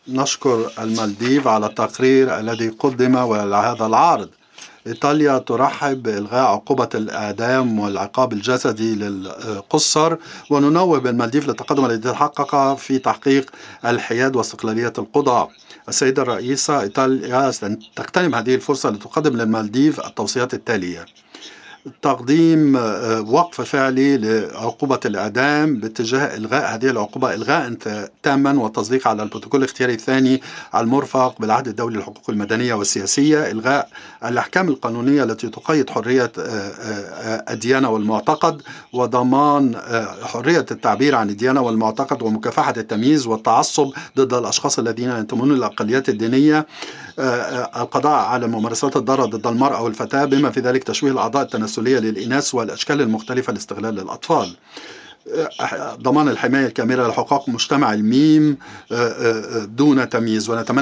نشكر المالديف على التقرير الذي قدم وعلى هذا العرض. إيطاليا ترحب بإلغاء عقوبة الإعدام والعقاب الجسدي للقُصّر، وننوه بالمالديف للتقدم الذي تحقق في تحقيق الحياد واستقلالية القضاء. السيدة الرئيسة، إيطاليا تغتنم هذه الفرصة لتقدم للمالديف التوصيات التالية: تقديم وقف فعلي لعقوبة الإعدام باتجاه إلغاء هذه العقوبة إلغاء تاما، والتصديق على البروتوكول الاختياري الثاني المرفق بالعهد الدولي للحقوق المدنية والسياسية، إلغاء الأحكام القانونية التي تقيد حرية الديانة والمعتقد، وضمان حرية التعبير عن الديانة والمعتقد، ومكافحة التمييز والتعصب ضد الأشخاص الذين ينتمون للأقليات الدينية، القضاء على ممارسات الضرر ضد المرأة والفتاة بما في ذلك تشويه الأعضاء التناسلية للإناث والأشكال المختلفة لاستغلال الأطفال، ضمان الحماية الكاملة لحقوق مجتمع الميم دون تمييز. ونتمنى